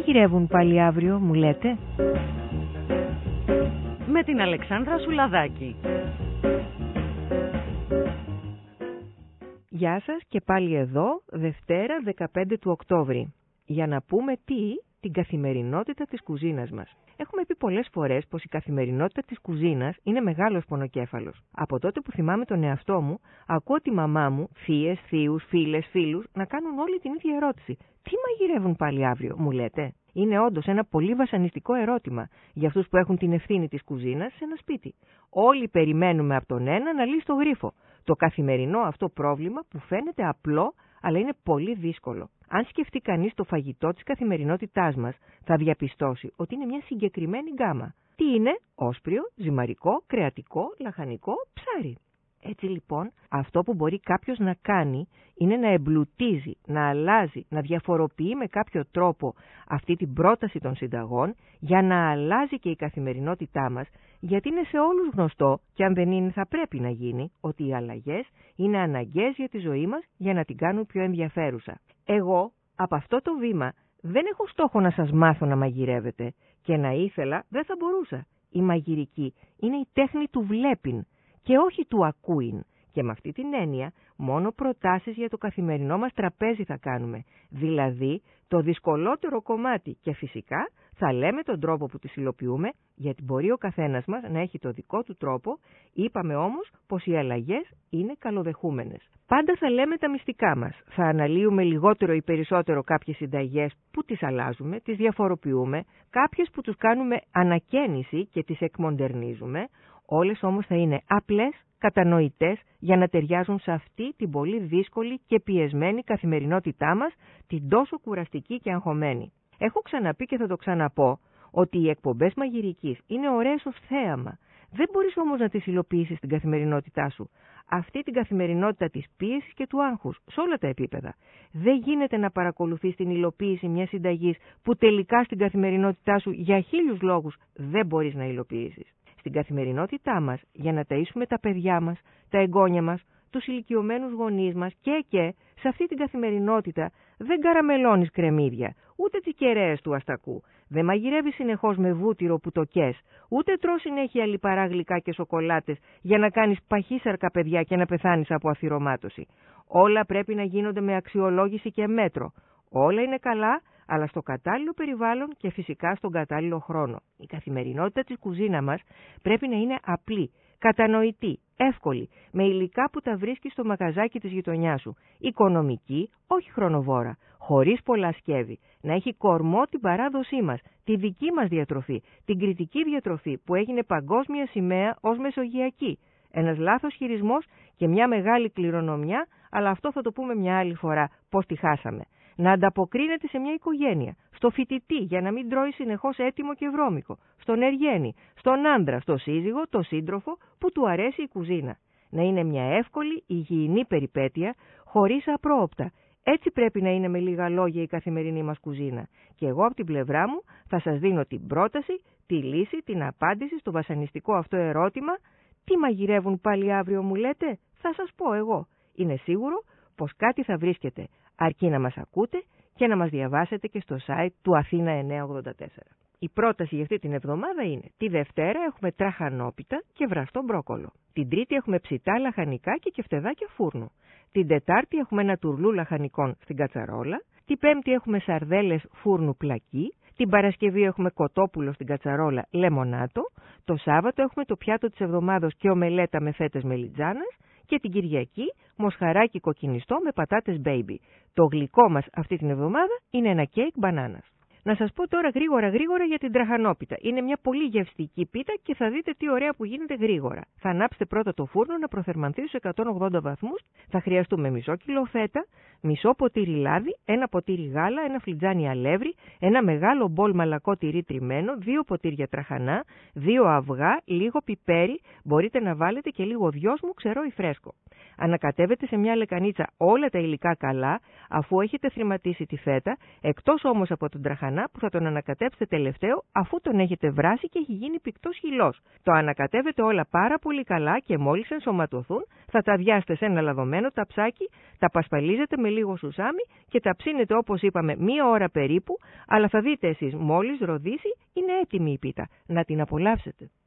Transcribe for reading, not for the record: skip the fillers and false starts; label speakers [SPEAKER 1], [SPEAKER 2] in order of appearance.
[SPEAKER 1] μαγειρεύουν πάλι αύριο, μου λέτε?
[SPEAKER 2] Με την Αλεξάνδρα Σουλαδάκη.
[SPEAKER 1] Γεια σας και πάλι εδώ, Δευτέρα 15 του Οκτώβρη, για να πούμε την καθημερινότητα της κουζίνας μας. Έχουμε πει πολλές φορές πως η καθημερινότητα της κουζίνας είναι μεγάλος πονοκέφαλος. Από τότε που θυμάμαι τον εαυτό μου, ακούω τη μαμά μου, θείες, θείους, φίλες, φίλους, να κάνουν όλοι την ίδια ερώτηση. Τι μαγειρεύουν πάλι αύριο, μου λέτε? Είναι όντως ένα πολύ βασανιστικό ερώτημα για αυτούς που έχουν την ευθύνη της κουζίνας σε ένα σπίτι. Όλοι περιμένουμε από τον ένα να λύσει το γρίφο. Το καθημερινό αυτό πρόβλημα που φαίνεται απλό, αλλά είναι πολύ δύσκολο. Αν σκεφτεί κανείς το φαγητό της καθημερινότητάς μας, θα διαπιστώσει ότι είναι μια συγκεκριμένη γκάμα. Τι είναι? Όσπριο, ζυμαρικό, κρεατικό, λαχανικό, ψάρι. Έτσι λοιπόν, αυτό που μπορεί κάποιος να κάνει είναι να εμπλουτίζει, να αλλάζει, να διαφοροποιεί με κάποιο τρόπο αυτή την πρόταση των συνταγών για να αλλάζει και η καθημερινότητά μας, γιατί είναι σε όλους γνωστό, και αν δεν είναι θα πρέπει να γίνει, ότι οι αλλαγές είναι αναγκαίες για τη ζωή μας για να την κάνουν πιο ενδιαφέρουσα. Εγώ, από αυτό το βήμα, δεν έχω στόχο να σας μάθω να μαγειρεύετε, και να ήθελα δεν θα μπορούσα. Η μαγειρική είναι η τέχνη του βλέπειν και όχι του ακούειν. Και με αυτή την έννοια, μόνο προτάσεις για το καθημερινό μας τραπέζι θα κάνουμε. Δηλαδή, το δυσκολότερο κομμάτι, και φυσικά θα λέμε τον τρόπο που τις υλοποιούμε, γιατί μπορεί ο καθένας μας να έχει το δικό του τρόπο. Είπαμε όμως πως οι αλλαγές είναι καλοδεχούμενες. Πάντα θα λέμε τα μυστικά μας. Θα αναλύουμε λιγότερο ή περισσότερο κάποιες συνταγές που τις αλλάζουμε, τις διαφοροποιούμε, κάποιες που τους κάνουμε ανακαίνιση και τις εκμοντερνίζουμε. Όλες όμως θα είναι απλές, κατανοητές, για να ταιριάζουν σε αυτή την πολύ δύσκολη και πιεσμένη καθημερινότητά μας, την τόσο κουραστική και αγχωμένη. Έχω ξαναπεί και θα το ξαναπώ ότι οι εκπομπές μαγειρικής είναι ωραίες ως θέαμα. Δεν μπορείς όμως να τις υλοποιήσεις στην καθημερινότητά σου. Αυτή την καθημερινότητα της πίεσης και του άγχους, σε όλα τα επίπεδα. Δεν γίνεται να παρακολουθείς την υλοποίηση μιας συνταγής που τελικά στην καθημερινότητά σου για 1000 λόγους δεν μπορείς να υλοποιήσεις. Στην καθημερινότητά μας, για να ταΐσουμε τα παιδιά μας, τα εγγόνια μας, τους ηλικιωμένους γονείς μας και σε αυτή την καθημερινότητα δεν καραμελώνεις κρεμμύδια, ούτε τις κεραίες του αστακού. Δεν μαγειρεύεις συνεχώς με βούτυρο που το κες, ούτε τρως συνέχεια λιπαρά γλυκά και σοκολάτες για να κάνεις παχύσαρκα παιδιά και να πεθάνεις από αθυρομάτωση. Όλα πρέπει να γίνονται με αξιολόγηση και μέτρο. Όλα είναι καλά, αλλά στο κατάλληλο περιβάλλον και φυσικά στον κατάλληλο χρόνο. Η καθημερινότητα της κουζίνα μας πρέπει να είναι απλή, κατανοητή, εύκολη, με υλικά που τα βρίσκεις στο μαγαζάκι της γειτονιάς σου. Οικονομική, όχι χρονοβόρα, χωρίς πολλά σκεύη. Να έχει κορμό την παράδοσή μας, τη δική μας διατροφή, την κρητική διατροφή που έγινε παγκόσμια σημαία ως μεσογειακή. Ένας λάθος χειρισμός και μια μεγάλη κληρονομιά, αλλά αυτό θα το πούμε μια άλλη φορά, πώς τη χάσαμε. Να ανταποκρίνεται σε μια οικογένεια, στο φοιτητή για να μην τρώει συνεχώς έτοιμο και βρώμικο, στον εργένη, στον άντρα, στο σύζυγο, το σύντροφο που του αρέσει η κουζίνα. Να είναι μια εύκολη, υγιεινή περιπέτεια, χωρίς απρόοπτα. Έτσι πρέπει να είναι με λίγα λόγια η καθημερινή μας κουζίνα. Και εγώ από την πλευρά μου θα σας δίνω την πρόταση, τη λύση, την απάντηση στο βασανιστικό αυτό ερώτημα. Τι μαγειρεύουν πάλι αύριο, μου λέτε? Θα σας πω εγώ. Είναι σίγουρο πως κάτι θα βρίσκεται, αρκεί να μας ακούτε και να μας διαβάσετε και στο site του Αθήνα 984. Η πρόταση για αυτή την εβδομάδα είναι: τη Δευτέρα έχουμε τραχανόπιτα και βραστό μπρόκολο. Την Τρίτη έχουμε ψητά λαχανικά και κεφτεδάκια φούρνου. Την Τετάρτη έχουμε ένα τουρλού λαχανικών στην κατσαρόλα. Την Πέμπτη έχουμε σαρδέλες φούρνου πλακί. Την Παρασκευή έχουμε κοτόπουλο στην κατσαρόλα λεμονάτο. Το Σάββατο έχουμε το πιάτο της εβδομάδος και ομελέτα με φέτες μελιτζάνας. Και την Κυριακή μοσχαράκι κοκκινιστό με πατάτες baby. Το γλυκό μας αυτή την εβδομάδα είναι ένα κέικ μπανάνας. Να σας πω τώρα γρήγορα για την τραχανόπιτα. Είναι μια πολύ γευστική πίτα και θα δείτε τι ωραία που γίνεται γρήγορα. Θα ανάψετε πρώτα το φούρνο να προθερμανθεί στους 180 βαθμούς. Θα χρειαστούμε μισό κιλό φέτα, μισό ποτήρι λάδι, ένα ποτήρι γάλα, ένα φλιτζάνι αλεύρι, ένα μεγάλο μπολ μαλακό τυρί τριμμένο, 2 ποτήρια τραχανά, 2 αυγά, λίγο πιπέρι, μπορείτε να βάλετε και λίγο δυόσμου ξερό ή φρέσκο. Ανακατεύετε σε μια λεκανίτσα όλα τα υλικά καλά, αφού έχετε θρηματίσει τη φέτα, εκτός όμως από τον τραχανά μπανάνα που θα τον ανακατέψετε τελευταίο αφού τον έχετε βράσει και έχει γίνει πικτός χυλός. Το ανακατεύετε όλα πάρα πολύ καλά και μόλις ενσωματωθούν θα τα αδειάσετε σε ένα λαδωμένο ταψάκι, τα πασπαλίζετε με λίγο σουσάμι και τα ψήνετε όπως είπαμε 1 ώρα περίπου, αλλά θα δείτε εσείς μόλις ροδίσει είναι έτοιμη η πίτα. Να την απολαύσετε.